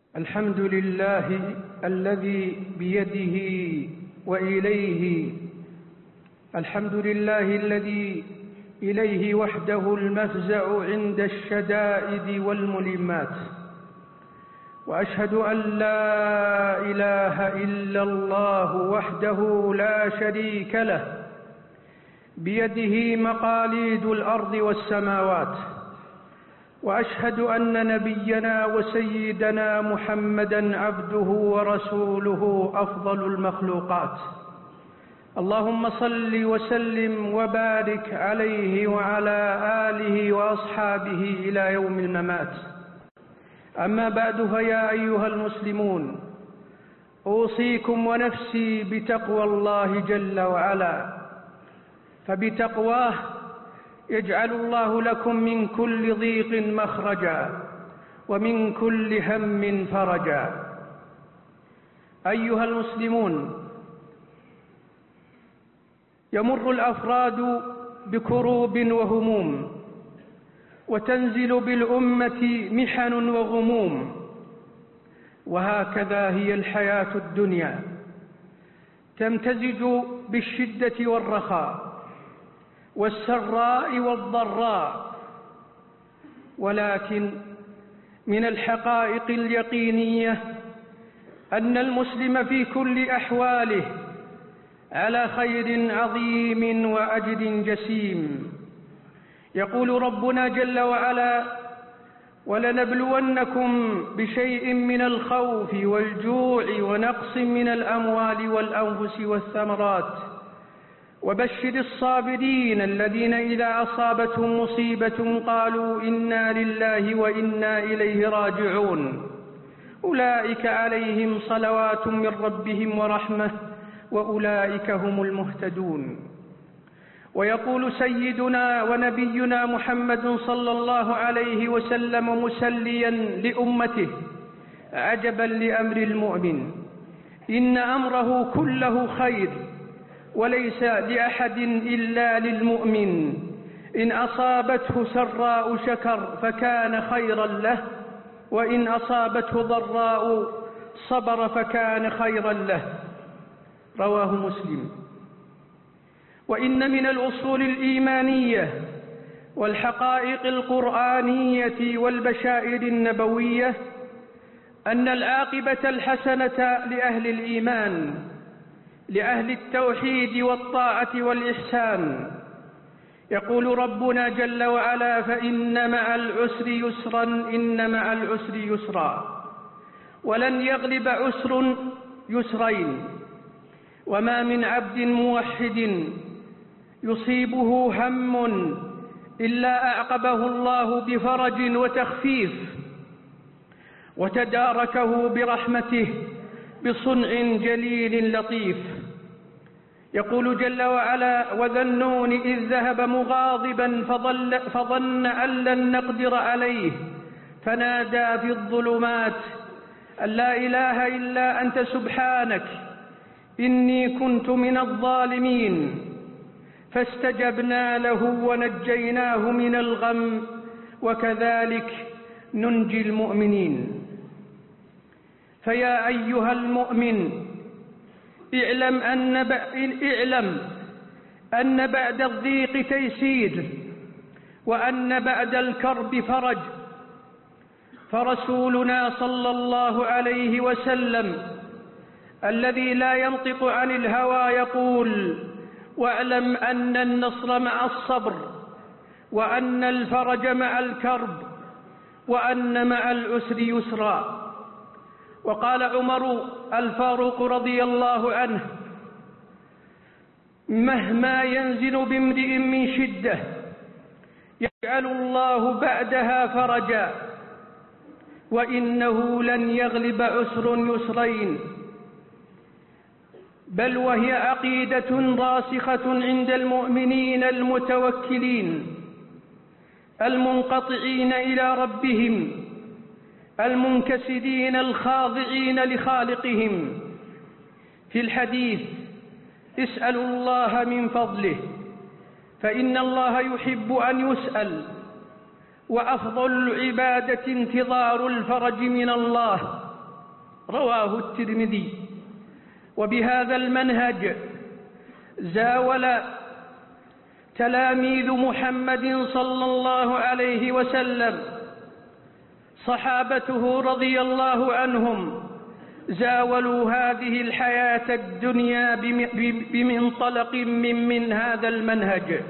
الحمد لله الذي بيده وإليه الحمد لله الذي إليه وحده المفزع عند الشدائد والملمات، وأشهد أن لا إله إلا الله وحده لا شريك له بيده مقاليد الأرض والسماوات، وأشهد أن نبينا وسيدنا محمدًا عبده ورسوله أفضل المخلوقات. اللهم صل وسلم وبارك عليه وعلى آله وأصحابه إلى يوم الممات. أما بعد، فيا أيها المسلمون، أوصيكم ونفسي بتقوى الله جل وعلا، فبتقواه يجعل الله لكم من كل ضيق مخرجا ومن كل هم فرجا. أيها المسلمون، يمر الأفراد بكروب وهموم، وتنزل بالأمة محن وغموم، وهكذا هي الحياة الدنيا، تمتزج بالشدة والرخاء والسراء والضراء. ولكن من الحقائق اليقينية أن المسلم في كل أحواله على خير عظيم وأجر جسيم. يقول ربنا جل وعلا: ولنبلونكم بشيء من الخوف والجوع ونقص من الأموال والأنفس والثمرات وبشر الصابرين الذين إذا أصابتهم مصيبة قالوا إنا لله وإنا إليه راجعون، أولئك عليهم صلوات من ربهم ورحمة وأولئك هم المهتدون. ويقول سيدنا ونبينا محمد صلى الله عليه وسلم مسليا لأمته: عجبا لأمر المؤمن، إن أمره كله خير، وليس لأحد إلا للمؤمن، إن أصابته سراء شكر فكان خيرا له، وإن أصابته ضراء صبر فكان خيرا له. رواه مسلم. وإن من الأصول الإيمانية والحقائق القرآنية والبشائر النبوية أن العاقبة الحسنة لأهل الإيمان، لأهل التوحيد والطاعة والإحسان. يقول ربنا جل وعلا: فإن مع العسر يسرا إن مع العسر يسرا، ولن يغلب عسر يسرين. وما من عبد موحد يصيبه هم إلا أعقبه الله بفرج وتخفيف، وتداركه برحمته بصنع جليل لطيف. يقول جل وعلا: وذا النون إذ ذهب مغاضبا فظن أن لن نقدر عليه فنادى في الظلمات أن لا إله إلا أنت سبحانك إني كنت من الظالمين، فاستجبنا له ونجيناه من الغم وكذلك ننجي المؤمنين. فيا أيها المؤمن، اعلم أن بعد الضيق تيسير، وأن بعد الكرب فرج. فرسولنا صلى الله عليه وسلم الذي لا ينطق عن الهوى يقول: واعلم أن النصر مع الصبر، وأن الفرج مع الكرب، وأن مع العسر يسرا. وقال عمر الفاروق رضي الله عنه: مهما ينزل بامرئ من شدة يجعل الله بعدها فرجا، وإنه لن يغلب عسر يسرين، بل وهي عقيدة راسخة عند المؤمنين المتوكلين المنقطعين إلى ربهم المنكسرين الخاضعين لخالقهم. في الحديث: اسألوا الله من فضله فإن الله يحب أن يسأل، وأفضل العبادة انتظار الفرج من الله رواه الترمذي. وبهذا المنهج زاول تلاميذ محمد صلى الله عليه وسلم صحابته رضي الله عنهم، زاولوا هذه الحياة الدنيا بمنطلق من هذا المنهج.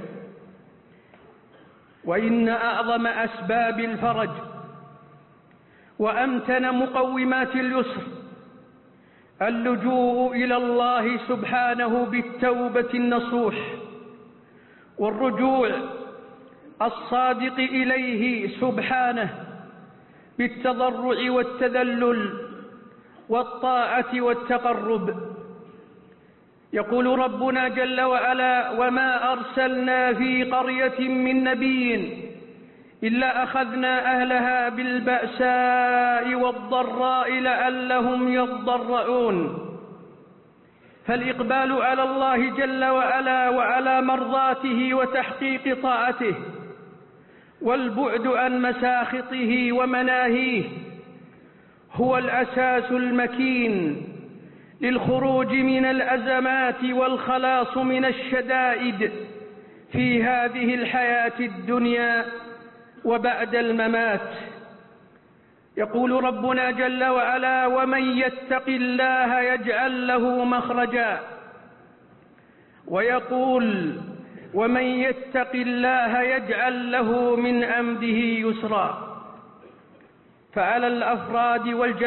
وإن أعظم أسباب الفرج وأمتن مقومات اليسر اللجوء إلى الله سبحانه بالتوبة النصوح والرجوع الصادق إليه سبحانه بالتضرع والتذلل والطاعة والتقرب. يقول ربنا جل وعلا: وما أرسلنا في قرية من نبي إلا أخذنا أهلها بالبأساء والضراء لعلهم يضرعون. فالإقبال على الله جل وعلا وعلى مرضاته وتحقيق طاعته والبعد عن مساخطه ومناهيه هو الأساس المكين للخروج من الأزمات والخلاص من الشدائد في هذه الحياة الدنيا وبعد الممات. يقول ربنا جل وعلا: ومن يتق الله يجعل له مخرجا. ويقول: ومن يتق الله يجعل له من أمره يسرا. فعلى الأفراد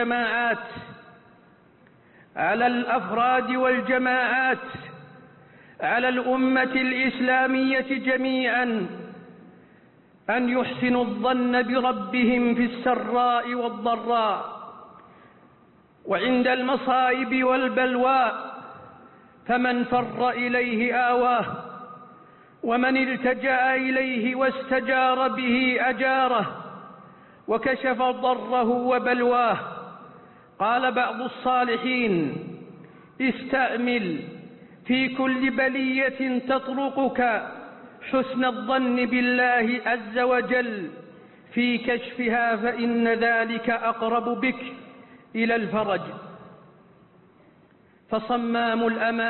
والجماعات على الأمة الإسلامية جميعا أن يحسنوا الظن بربهم في السراء والضراء وعند المصائب والبلواء، فمن فر إليه آواه، ومن التجأ إليه واستجار به أجاره وكشف ضره وبلواه. قال بعض الصالحين: استأمل في كل بلية تطرقك حسن الظن بالله عز وجل في كشفها، فإن ذلك أقرب بك إلى الفرج. فصمام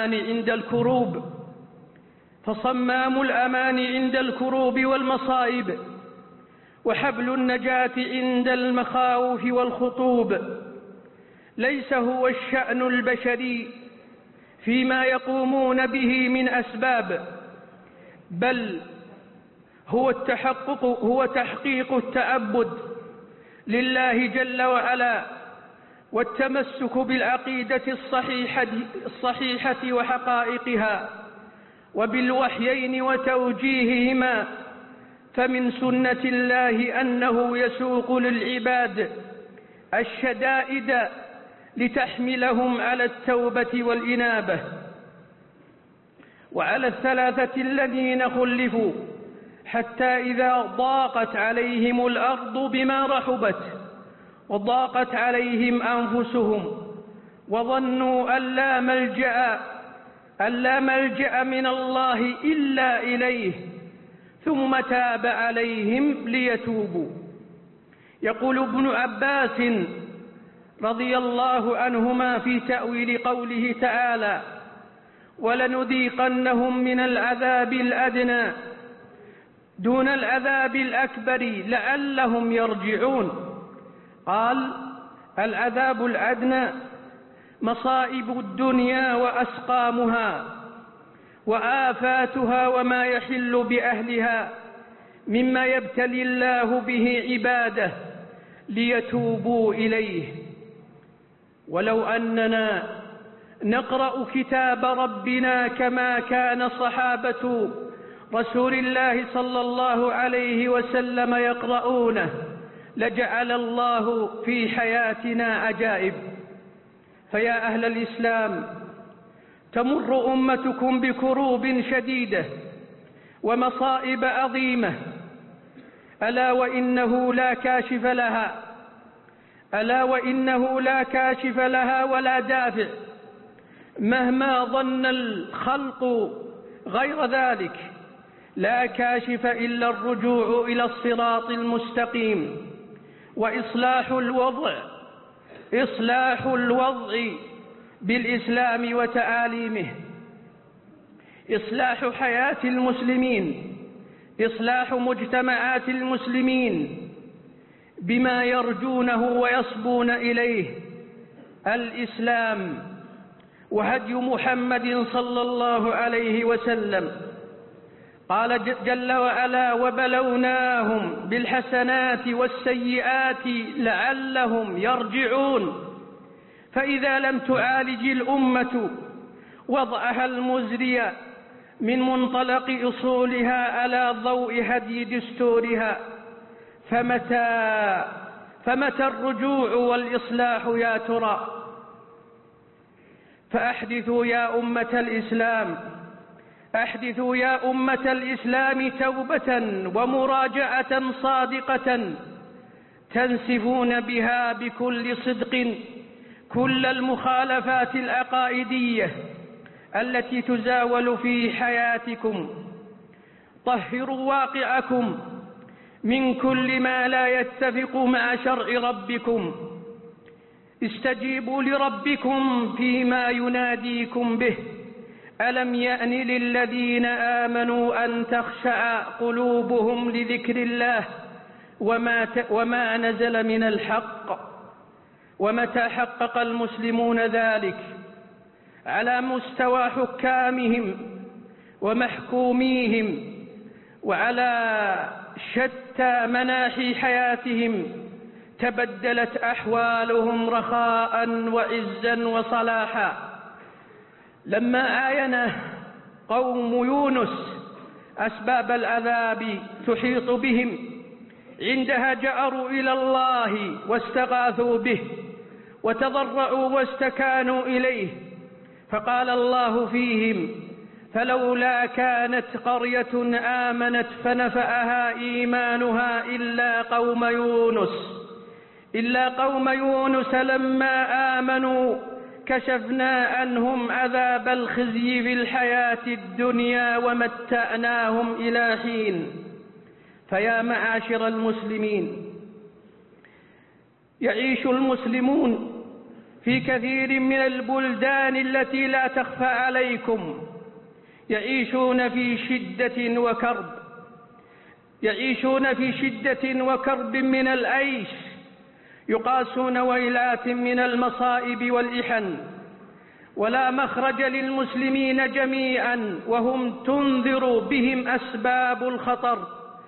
الأمان عند الكروب والمصائب، وحبل النجاة عند المخاوف والخطوب ليس هو الشأن البشري فيما يقومون به من أسباب، بل هو تحقيق التعبد لله جل وعلا والتمسك بالعقيدة الصحيحة وحقائقها وبالوحيين وتوجيههما. فمن سنة الله أنه يسوق للعباد الشدائد لتحملهم على التوبة والإنابة. وعلى الثلاثة الذين خلفوا حتى إذا ضاقت عليهم الأرض بما رحبت وضاقت عليهم أنفسهم وظنوا أن لا ملجأ من الله إلا إليه ثم تاب عليهم ليتوبوا. يقول ابن عباس رضي الله عنهما في تأويل قوله تعالى: ولنذيقنهم من العذاب الأدنى دون العذاب الأكبر لعلهم يرجعون. قال: العذاب الأدنى مصائب الدنيا وأسقامها وآفاتها وما يحل بأهلها مما يبتلي الله به عباده ليتوبوا إليه. ولو أننا نقرأ كتاب ربنا كما كان صحابة رسول الله صلى الله عليه وسلم يقرؤونه لجعل الله في حياتنا عجائب. فيا أهل الإسلام، تمر أمتكم بكروب شديدة ومصائب عظيمة، ألا وإنه لا كاشف لها ولا دافع مهما ظن الخلق غير ذلك. لا كاشف إلا الرجوع إلى الصراط المستقيم وإصلاح الوضع إصلاح الوضع بالإسلام وتعاليمه، إصلاح حياة المسلمين، إصلاح مجتمعات المسلمين بما يرجونه ويصبون إليه الإسلام وهدي محمد صلى الله عليه وسلم. قال جل وعلا: وبلوناهم بالحسنات والسيئات لعلهم يرجعون. فإذا لم تعالج الأمة وضعها المزري من منطلق أصولها على ضوء هدي دستورها فمتى الرجوع والإصلاح يا ترى؟ فأحدثوا يا أمة الإسلام، أحدثوا يا أمة الإسلام توبة ومراجعة صادقة تنسفون بها بكل صدق كل المخالفات العقائدية التي تزاول في حياتكم. طهروا واقعكم من كل ما لا يتفق مع شرع ربكم. استجيبوا لربكم فيما يناديكم به. ألم يأن للذين آمنوا أن تخشع قلوبهم لذكر الله وما نزل من الحق؟ ومتى حقق المسلمون ذلك على مستوى حكامهم ومحكوميهم وعلى شتى مناحي حياتهم تبدلت أحوالهم رخاء وعزا وصلاحا. لما عاين قوم يونس أسباب العذاب تحيط بهم عندها جأروا إلى الله واستغاثوا به وتضرعوا واستكانوا إليه، فقال الله فيهم: فلولا كانت قرية آمنت فنفعها إيمانها إلا قوم يونس لما آمنوا كشفنا عنهم عذاب الخزي في الحياة الدنيا ومتعناهم إلى حين. فيا معاشر المسلمين، يعيش المسلمون في كثير من البلدان التي لا تخفى عليكم، يعيشون في شدة وكرب من العيش، يقاسون ويلات من المصائب والإحن، ولا مخرج للمسلمين جميعا وهم تنذر بهم أسباب الخطر.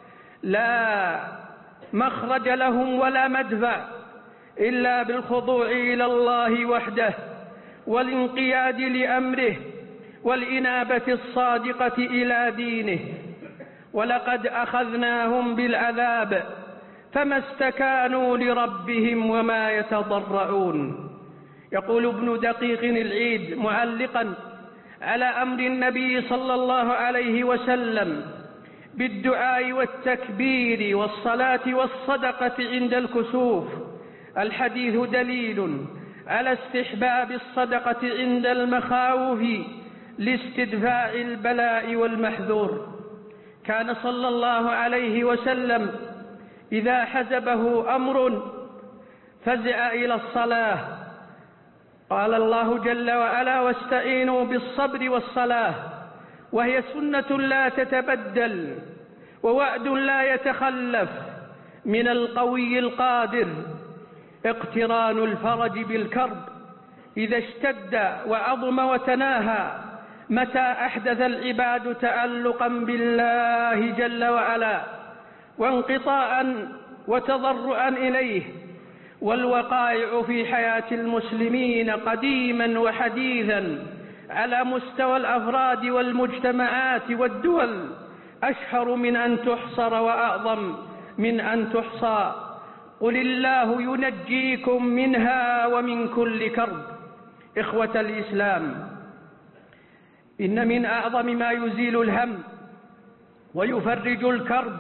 لا مخرج لهم ولا مدفع إلا بالخضوع إلى الله وحده والانقياد لأمره والإنابة الصادقة إلى دينه. ولقد أخذناهم بالعذاب فما استكانوا لربهم وما يتضرعون. يقول ابن دقيق العيد معلقا على أمر النبي صلى الله عليه وسلم بالدعاء والتكبير والصلاة والصدقة عند الكسوف: الحديث دليل على استحباب الصدقة عند المخاوف لاستدفاع البلاء والمحذور. كان صلى الله عليه وسلم إذا حزبه أمر فزع إلى الصلاة. قال الله جل وعلا: واستعينوا بالصبر والصلاة، وهي سنة لا تتبدل ووعد لا يتخلف من القوي القادر. اقتران الفرج بالكرب إذا اشتد وعظم وتناهى متى أحدث العباد تألقا بالله جل وعلا وانقطاعا وتضرعا إليه. والوقائع في حياة المسلمين قديما وحديثا على مستوى الأفراد والمجتمعات والدول أشهر من أن تحصر وأعظم من أن تحصى. قل الله ينجيكم منها ومن كل كرب. إخوة الإسلام، إن من أعظم ما يزيل الهم ويفرج الكرب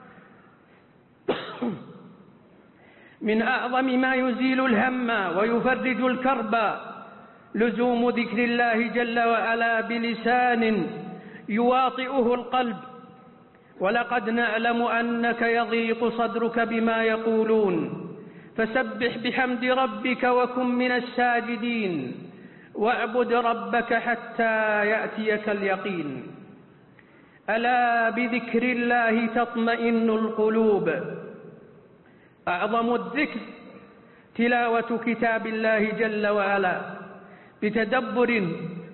من أعظم ما يزيل الهم ويفرج الكرب لزوم ذكر الله جل وعلا بلسان يواطئه القلب. ولقد نعلم أنك يضيق صدرك بما يقولون، فسبح بحمد ربك وكن من الساجدين واعبد ربك حتى يأتيك اليقين. ألا بذكر الله تطمئن القلوب. أعظم الذكر تلاوة كتاب الله جل وعلا بتدبر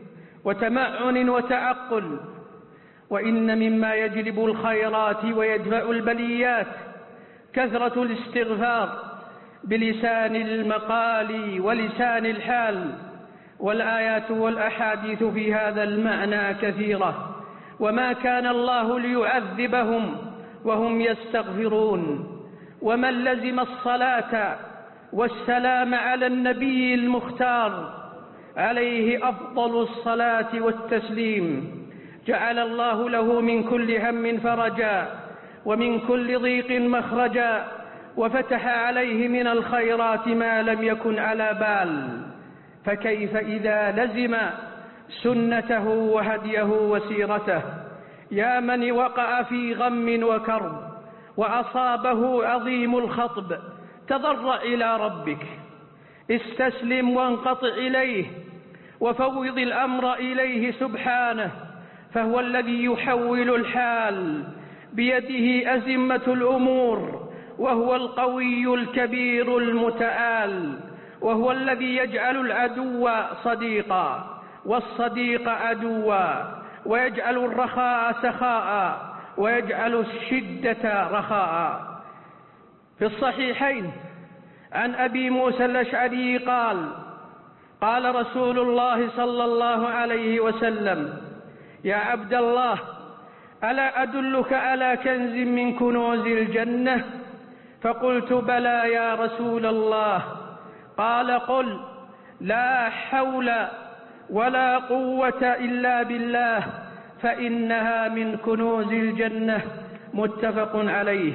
وتمعن وتعقل. وإن مما يجلب الخيرات ويدفع البليات كثرة الاستغفار بلسان المقال ولسان الحال، والآيات والأحاديث في هذا المعنى كثيرة. وما كان الله ليعذبهم وهم يستغفرون. ومن لزم الصلاة والسلام على النبي المختار عليه أفضل الصلاة والتسليم جعل الله له من كل هم فرجا ومن كل ضيق مخرجا، وفتح عليه من الخيرات ما لم يكن على بال. فكيف إذا لزم سنته وهديه وسيرته؟ يا من وقع في غم وكرب وأصابه عظيم الخطب، تضرع إلى ربك، استسلم وانقطع إليه وفوض الأمر إليه سبحانه، فهو الذي يحول الحال، بيده أزمة الأمور، وهو القوي الكبير المتعال، وهو الذي يجعل العدو صديقا والصديق عدوا، ويجعل الرخاء سخاء ويجعل الشدة رخاء. في الصحيحين عن أبي موسى الأشعري قال: قال رسول الله صلى الله عليه وسلم: يا عبد الله، ألا أدلك على كنز من كنوز الجنة؟ فقلت: بلى يا رسول الله. قال: قل: لا حول ولا قوة إلا بالله، فإنها من كنوز الجنة. متفق عليه.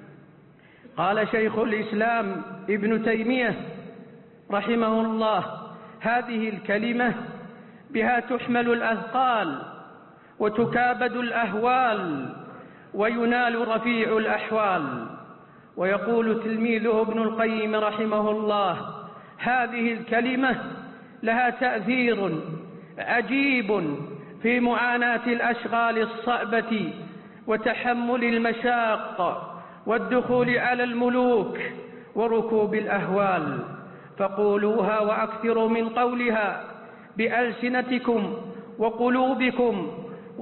قال شيخ الإسلام ابن تيمية رحمه الله: هذه الكلمة بها تحمل الأثقال وتكابد الأهوال وينال رفيع الأحوال. ويقول تلميذه ابن القيم رحمه الله: هذه الكلمة لها تأثير عجيب في معاناة الأشغال الصعبة وتحمل المشاق والدخول على الملوك وركوب الأهوال. فقولوها وأكثروا من قولها بألسنتكم وقلوبكم،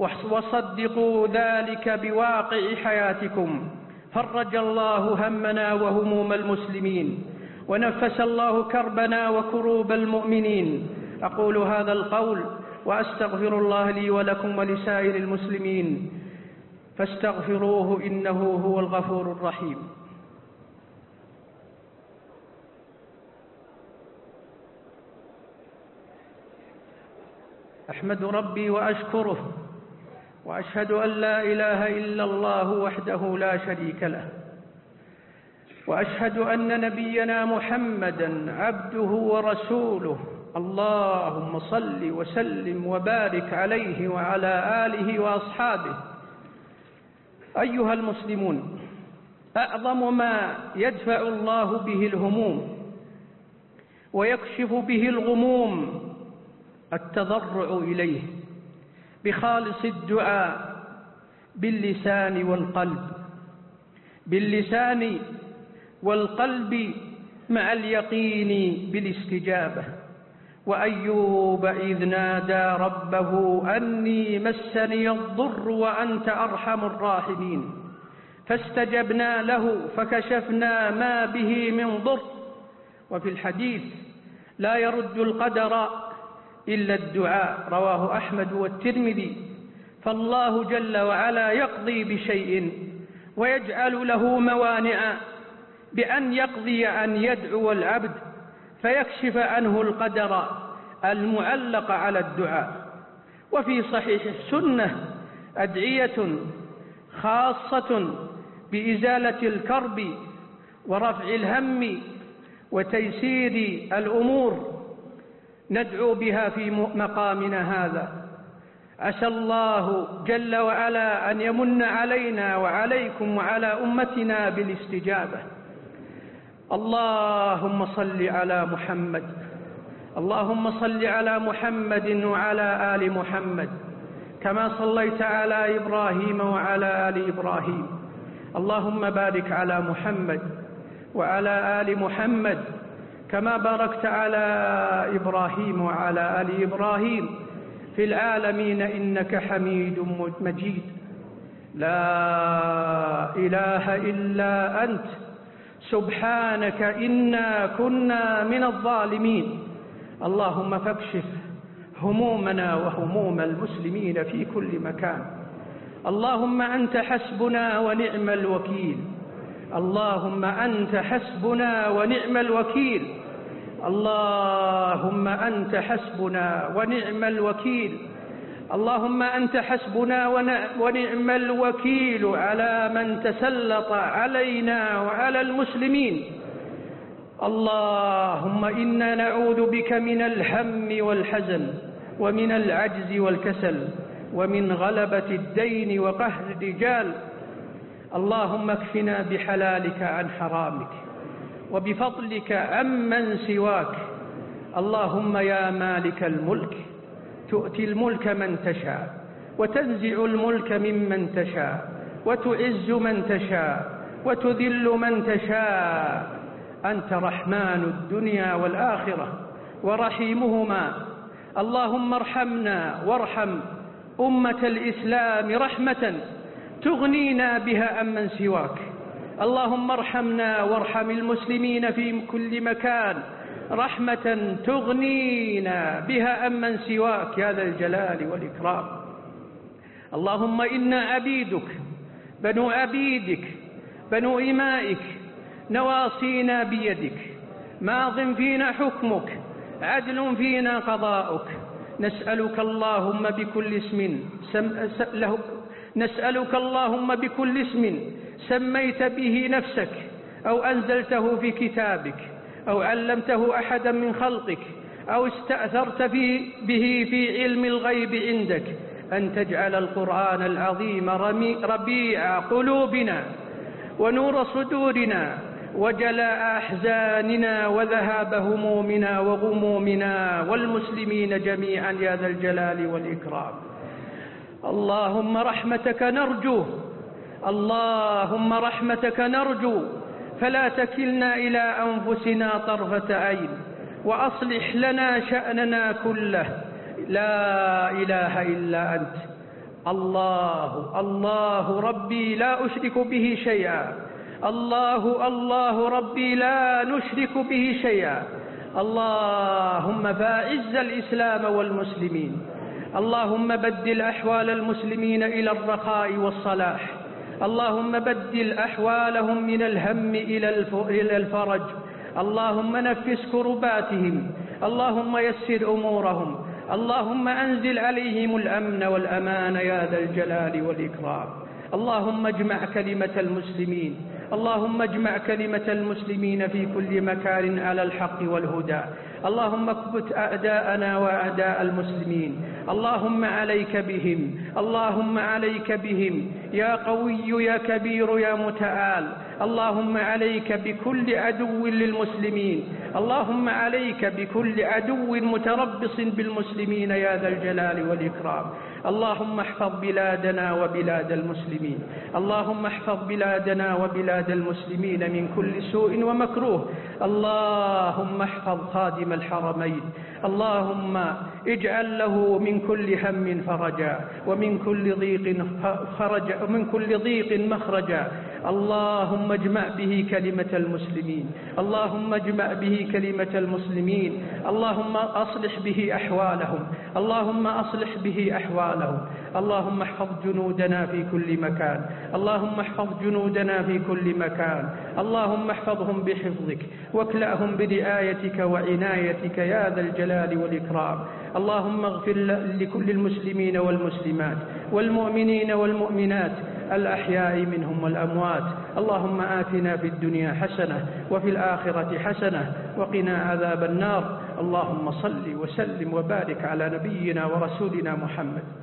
وصدقوا ذلك بواقع حياتكم. فرج الله همنا وهموم المسلمين، ونفس الله كربنا وكروب المؤمنين. أقول هذا القول وأستغفر الله لي ولكم ولسائر المسلمين، فاستغفروه إنه هو الغفور الرحيم. أحمد ربي وأشكره، وأشهد أن لا إله إلا الله وحده لا شريك له، وأشهد أن نبينا محمدًا عبده ورسوله. اللهم صل وسلم وبارك عليه وعلى آله وأصحابه. أيها المسلمون، أعظم ما يدفع الله به الهموم ويكشف به الغموم التضرع إليه بخالص الدعاء باللسان والقلب، باللسان والقلب مع اليقين بالاستجابة. وأيوب إذ نادى ربه أني مسني الضر وأنت أرحم الراحمين، فاستجبنا له فكشفنا ما به من ضر. وفي الحديث: لا يرد القدر إلا الدعاء، رواه أحمد والترمذي. فالله جل وعلا يقضي بشيء ويجعل له موانع بأن يقضي أن يدعو العبد فيكشف عنه القدر المعلق على الدعاء. وفي صحيح السنة أدعية خاصة بإزالة الكرب ورفع الهم وتيسير الأمور ندعو بها في مقامنا هذا. عسى الله جل وعلا أن يمن علينا وعليكم وعلى أمتنا بالاستجابة. اللهم صل على محمد. اللهم صل على محمد وعلى آل محمد كما صليت على إبراهيم وعلى آل إبراهيم. اللهم بارك على محمد وعلى آل محمد كما باركت على إبراهيم وعلى آل إبراهيم في العالمين إنك حميد مجيد. لا إله إلا أنت سبحانك إنا كنا من الظالمين. اللهم فاكشف همومنا وهموم المسلمين في كل مكان. اللهم أنت حسبنا ونعم الوكيل. اللهم أنت حسبنا ونعم الوكيل. اللهم أنت حسبنا ونعم الوكيل. اللهم أنت حسبنا ونعم الوكيل على من تسلط علينا وعلى المسلمين. اللهم إنا نعوذ بك من الهم والحزن ومن العجز والكسل ومن غلبة الدين وقهر الرجال. اللهم اكفنا بحلالك عن حرامك وبفضلك عمن سواك. اللهم يا مالك الملك تؤتي الملك من تشاء وتنزع الملك ممن تشاء وتعز من تشاء وتذل من تشاء. أنت رحمن الدنيا والآخرة ورحيمهما. اللهم ارحمنا وارحم أمة الإسلام رحمة تغنينا بها عمن سواك. اللهم ارحمنا وارحم المسلمين في كل مكان رحمة تغنينا بها عمن سواك يا ذا الجلال والإكرام. اللهم إنا عبيدك بنو عبيدك بنو إمائك نواصينا بيدك ماض فينا حكمك عدل فينا قضاؤك. نسألك اللهم بكل اسم سميت به نفسك أو أنزلته في كتابك أو علمته أحدا من خلقك أو استأثرت به في علم الغيب عندك أن تجعل القرآن العظيم ربيع قلوبنا ونور صدورنا وجلاء أحزاننا وذهاب همومنا وغمومنا والمسلمين جميعا يا ذا الجلال والإكرام. اللهم رحمتك نرجو. اللهم رحمتك نرجو فلا تكلنا إلى أنفسنا طرفة عين وأصلح لنا شأننا كله. لا إله إلا أنت. الله ربي لا أشرك به شيئا. الله ربي لا نشرك به شيئا. اللهم فأعز الإسلام والمسلمين. اللهم بدل أحوال المسلمين إلى الرخاء والصلاح. اللهم بدل أحوالهم من الهم إلى الفرج. اللهم نفس كرباتهم. اللهم يسر أمورهم. اللهم أنزل عليهم الأمن والأمان يا ذا الجلال والإكرام. اللهم اجمع كلمة المسلمين. اللهم اجمع كلمة المسلمين في كل مكان على الحق والهدى. اللهم اكبت أعداءنا وأعداء المسلمين. اللهم عليك بهم. اللهم عليك بهم يا قوي يا كبير يا متعال. اللهم عليك بكل عدو للمسلمين. اللهم عليك بكل عدو متربص بالمسلمين يا ذا الجلال والإكرام. اللهم احفظ بلادنا وبلاد المسلمين. اللهم احفظ بلادنا وبلاد المسلمين من كل سوء ومكروه. اللهم احفظ خادم الحرمين. اللهم اجعل له من كل هم فرجا ومن كل ضيق مخرجا. اللهم اجمع به كلمة المسلمين. اللهم اجمع به كلمة المسلمين. اللهم أصلح به أحوالهم. اللهم أصلح به أحوالهم. اللهم احفظ جنودنا في كل مكان. اللهم احفظ جنودنا في كل مكان. اللهم احفظهم بحفظك واكلأهم برعايتك وعنايتك يا ذا الجلال والإكرام. اللهم اغفر لكل المسلمين والمسلمات والمؤمنين والمؤمنات الأحياء منهم والأموات. اللهم آتنا في الدنيا حسنة وفي الآخرة حسنة وقنا عذاب النار. اللهم صل وسلم وبارك على نبينا ورسولنا محمد.